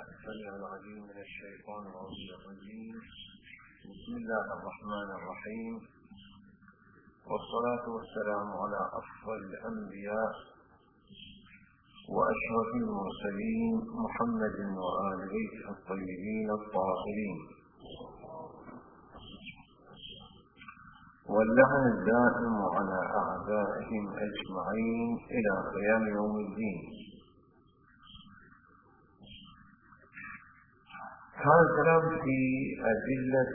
السميع العليم من الشيطان الرجيم. بسم الله الرحمن الرحيم، والصلاة والسلام على أفضل الأنبياء وأشرف المرسلين محمد وآل بيته الطيبين الطاهرين، واللعن الدائم على أعدائهم أجمعين إلى قيام يوم الدين. كان الكلام في أدلة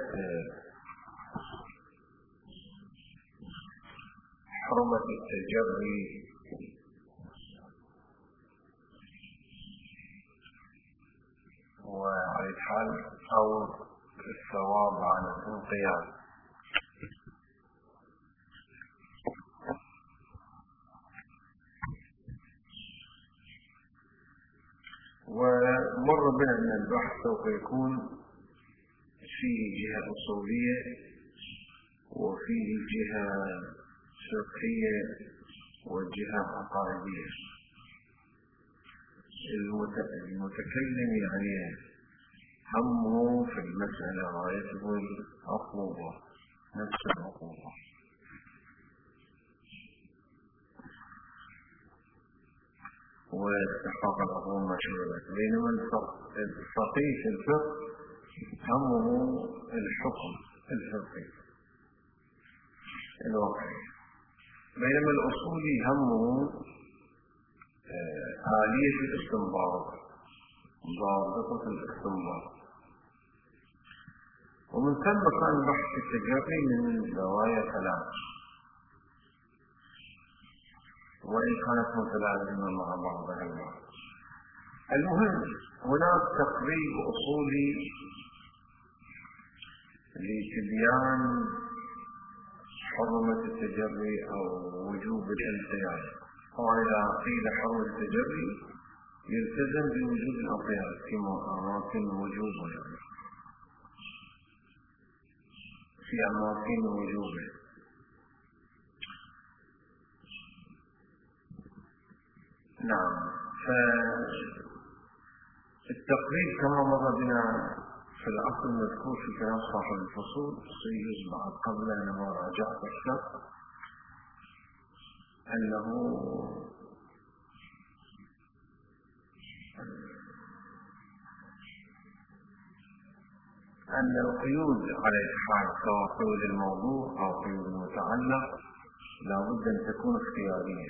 حرمة التجري وعلى الحال أو الثواب عن الانقياد. ومر بنا أن البحث سوف يكون فيه جهة أصولية وفيه جهة فقهية وجهة عقائدية. المتكلم يعني همه في المسألة غايته العقوبة، نفس العقوبة، واستحقاق العقوبة مشروعات، بينما الفقيه في الفقه همه الحكم الفقهي الواقعي، بينما الأصولي همه آلية الاستنباط، ضابطة الاستنباط. ومن ثم كان بحث التجري من زوايا ثلاث، وإن كانت متلازمة مع بعضها البعض. المهم هناك تقريب أصولي لتبيان حرمة التجري أو وجوب الانقياد. طبعا إذا قيل حرمة التجري يلتزم بوجوب الانقياد في أماكن وجوبه، يعني في أماكن وجوبه. نعم، فالتقريب كما مر بنا في الأصل المذكور في كلام صاحب الفصول سيجوز بعد قبل أن راجعت الشرط أنه أن القيود على الحال سواء قيود الموضوع أو قيود المتعلق لا بد أن تكون اختيارية.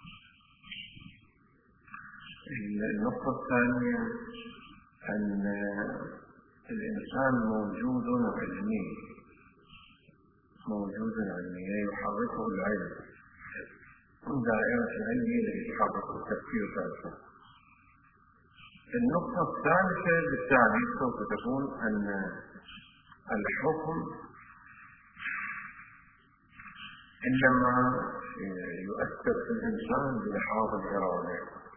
النقطة الثانية أن الإنسان موجود علمي، يحركه العلم، دائرة العلم التي تحرك التفكير ذاته. النقطة الثالثة بالتالي سوف تكون أن الحكم إنما يؤثر في الإنسان بلحاظ الإرادة،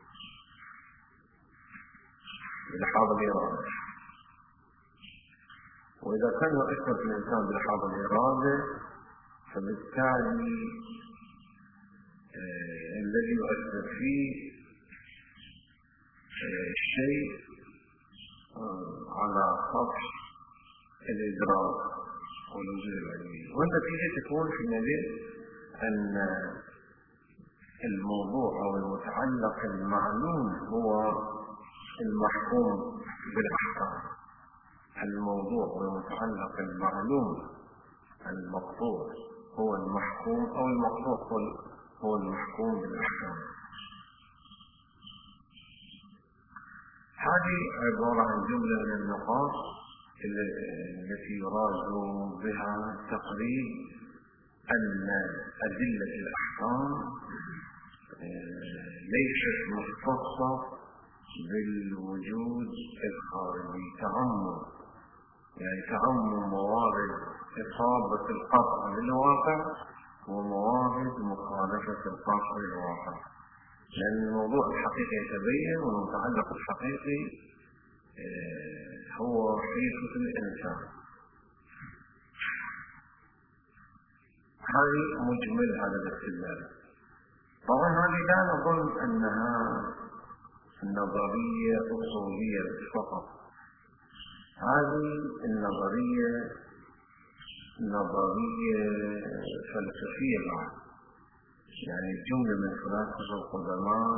وإذا كان يؤثر في الإنسان بلحاظ الإرادة فبالتالي الذي يؤثر فيه الشيء على سطح الإدراك والوجود العلمي، والنتيجة تكون في حينئذ أن الموضوع أو المتعلق المعلوم هو المحكوم بالأحكام. الموضوع والمتعلق المعلوم المقطوع هو المحكوم، أو المقطوع هو المحكوم بالأحكام. هذه عبارة عن جملة من النقاط التي يراد بها تقريب أن أدلة الأحكام ليست مختصة بالوجود الخارجي، تعمم موارد إصابة القطع للواقع وموارد مخالفة القطع للواقع، لأن الموضوع الحقيقي يتبين والمتعلق الحقيقي هو حقيقة الإنسان. هذه مجمل هذا الاستدلال. طبعا هذه لا نظن أنها نظرية أصولية فقط. هذه النظرية نظرية فلسفية بعد، يعني جملة من فلاسفة القدماء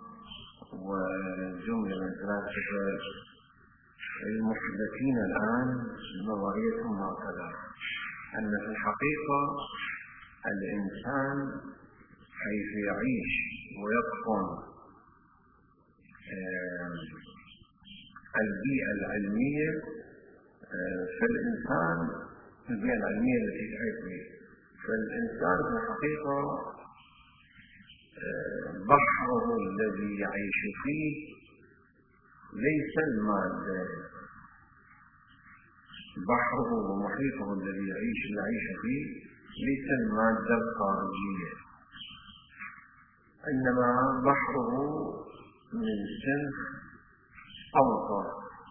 وجملة من فلاسفة المحدثين الآن نظريتهم هكذا، أن في الحقيقة الإنسان حيث يعيش ويتقن البيئة العلمية، فالإنسان البيئة العلمية التي تعيش به، فالإنسان في الحقيقة بحره الذي يعيش فيه ليس المادة، بحره ومحيطه الذي يعيش فيه ليس المادة الخارجية، إنما بحره من صنف أوسط،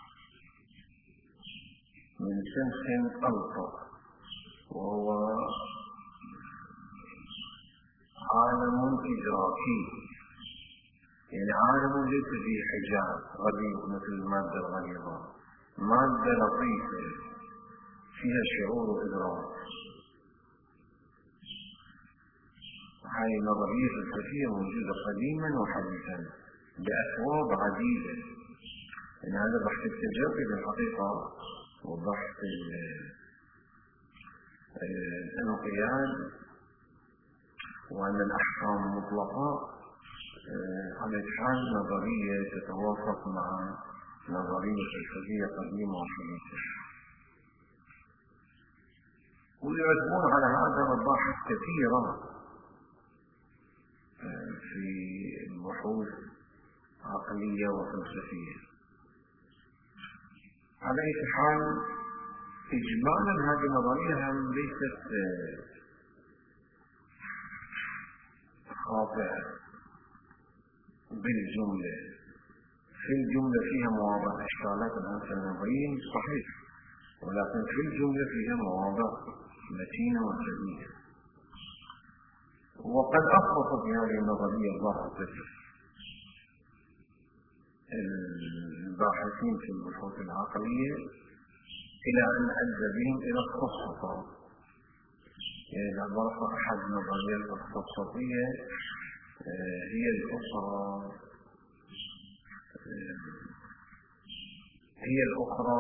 من صنف أوسط، وهو عالم إدراكي، يعني عالم ليس فيه حجاب غليظ مثل المادة الغليظة، مادة لطيفة فيها شعور وإدراك. هذه نظرية فلسفية موجودة قديما وحديثا بأثواب عديدة. يعني هذا بحث التجربي بالحقيقة وبحث الانقياد وأن الأحكام مطلقة على حال نظرية تتوافق مع نظرية فلسفية قديمة وحديثة، ويرتبون على هذا مباحث كثيرة في بحوث عقلية وفلسفية. على أي حال إجمالا هذه النظرية هم ليست خاطئة بالجملة، في الجملة فيها مواضع إشكالات الآن سنبين صحيح، ولكن في الجملة فيها مواضع متينة وجميلة. وقد أخرج في هذه النظرية الباحثة الباحثين في البحوث العقلية إلى أن أدى بهم إلى التفصيل. يعني العبارة أحد نظريات التفصيلية هي الأخرى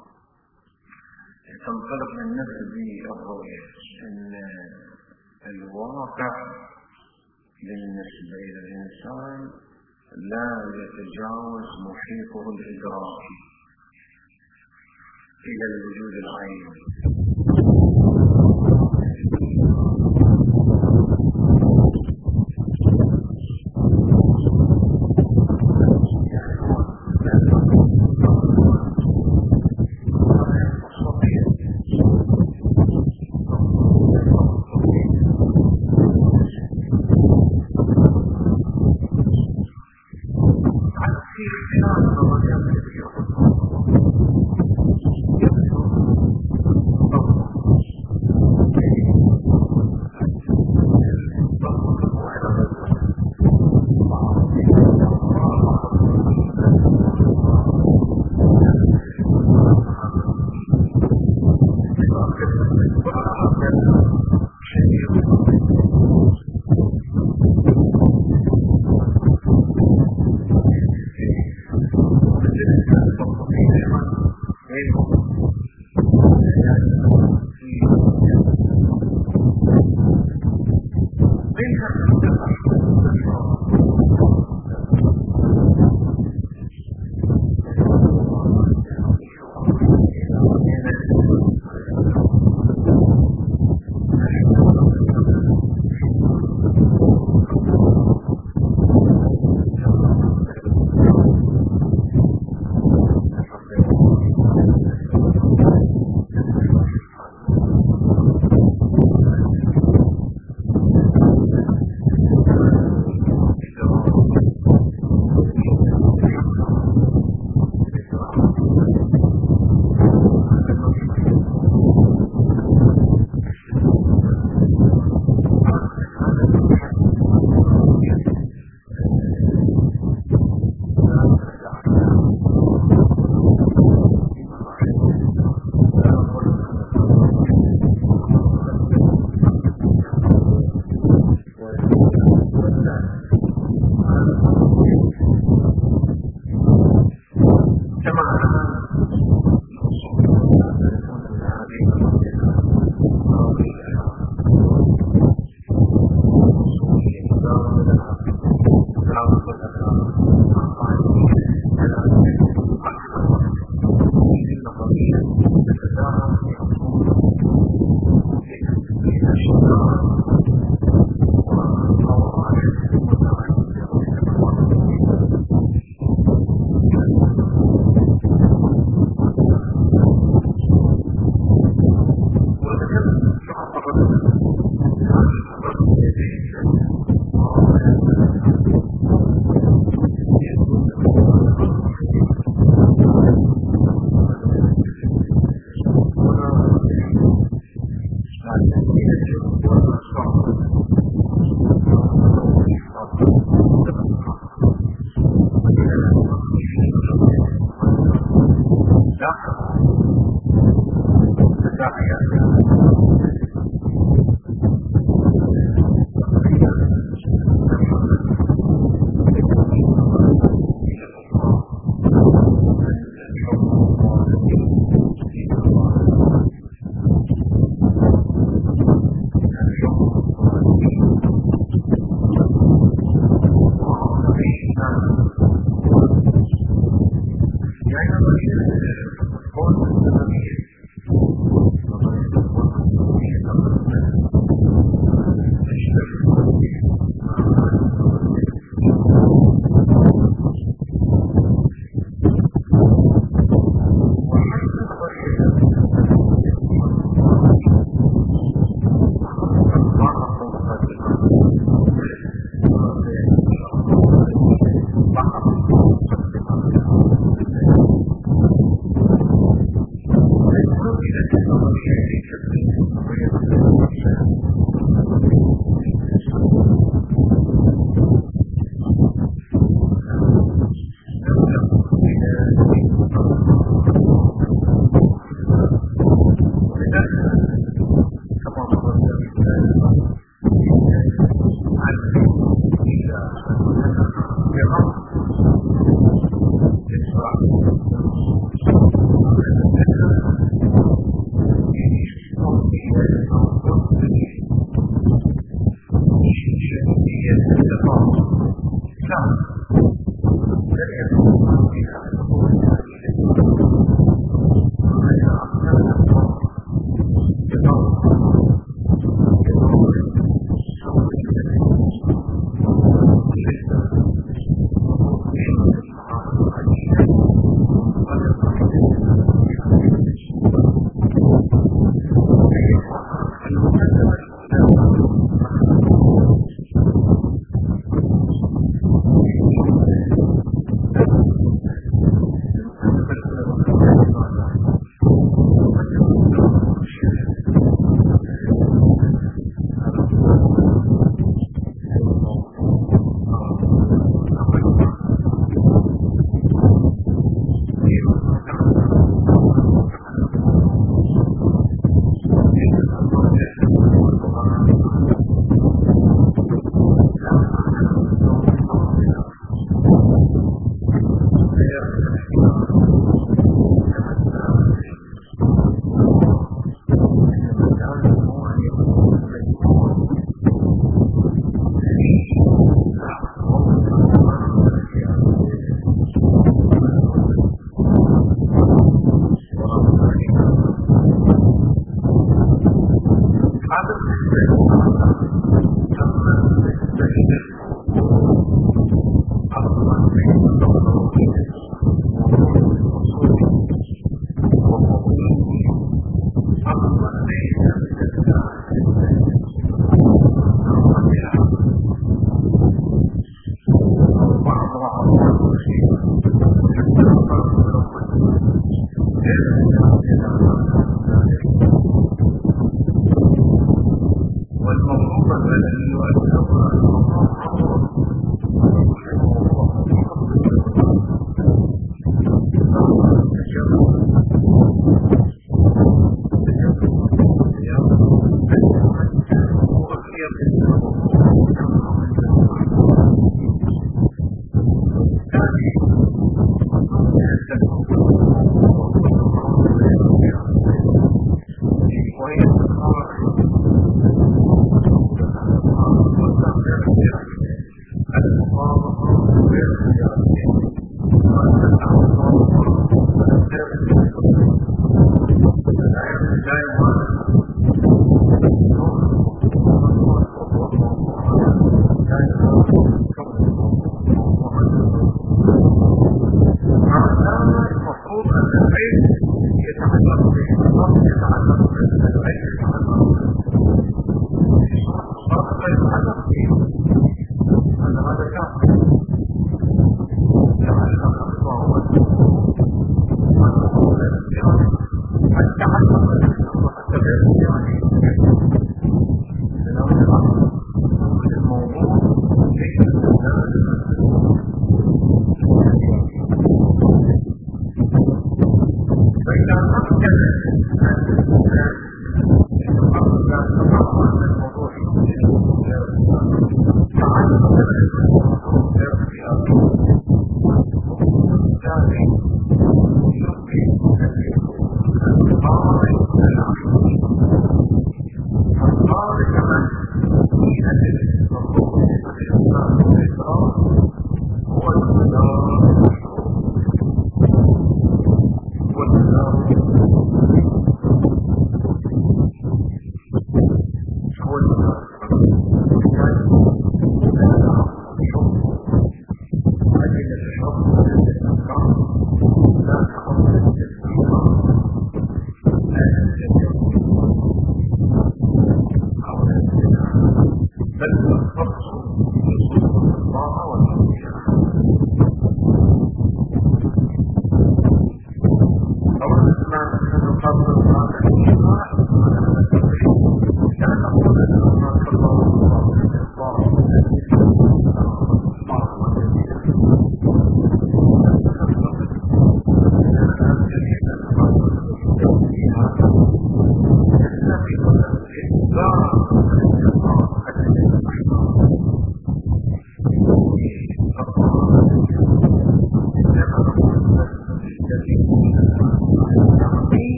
تنطلق من نفس الرؤية أن الواقع بالنسبة إلى الإنسان لا يتجاوز محيطه الإدراكي إلى الوجود العيني.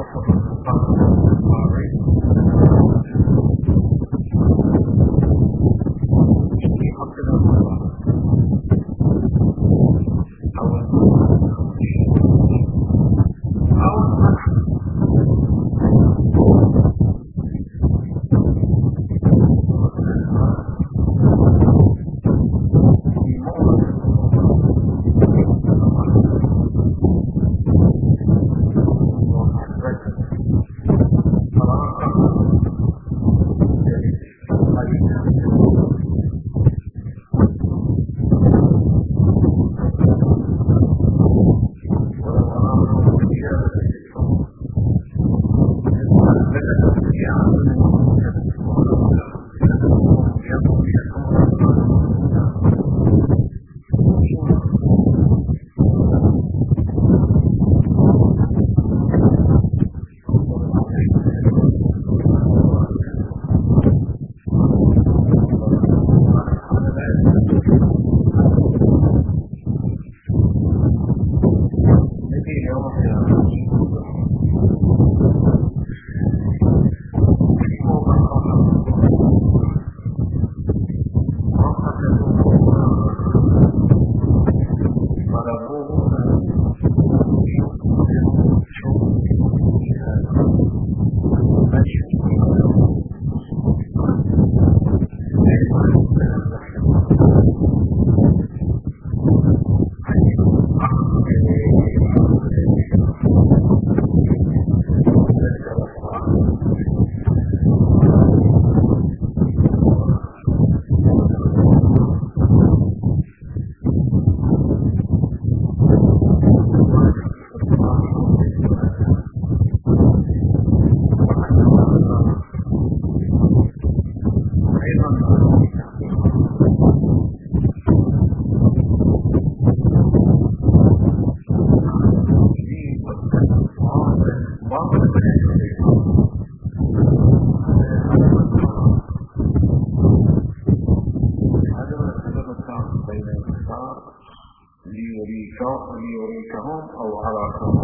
ليريكهم أو أراكهم.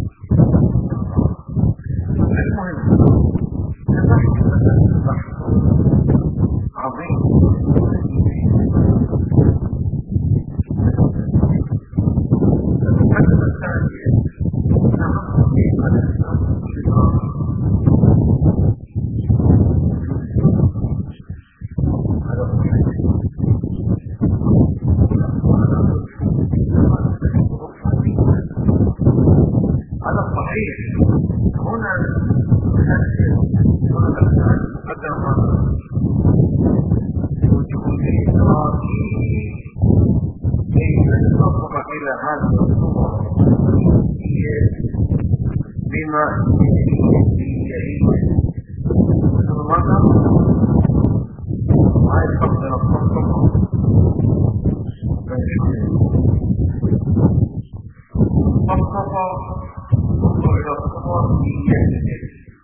المهم بحث عظيم المقدمة الثانية نعم في الإسلام على الصحيح. هنا قدم وجود إدراكي كيف نصل إلى هذه الصور بما يعيش المرأة ما يفضل الصفقة الصفقة إلى الصور بيده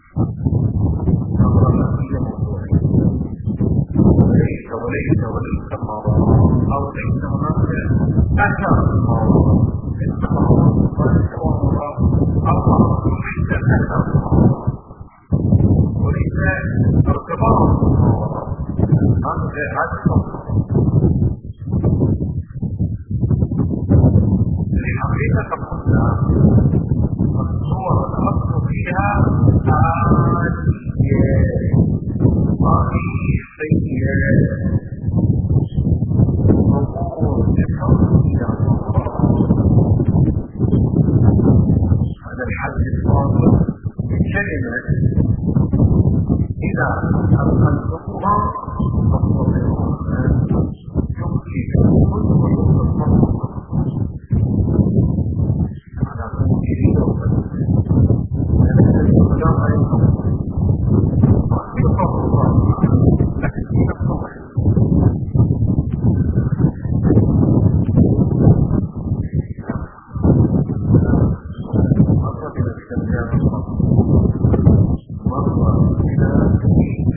وليس مرض أو ليس هناك أثر المرض أو ليس أثر وليس ارتباط هذا الصفر الحقيقة قلنا الصور الأصل فيها هذا الحد الفاضل كلمة إذا أدخلتها تستطيعون أن تمسكون ويتصرفون على كل يوم مرة إلى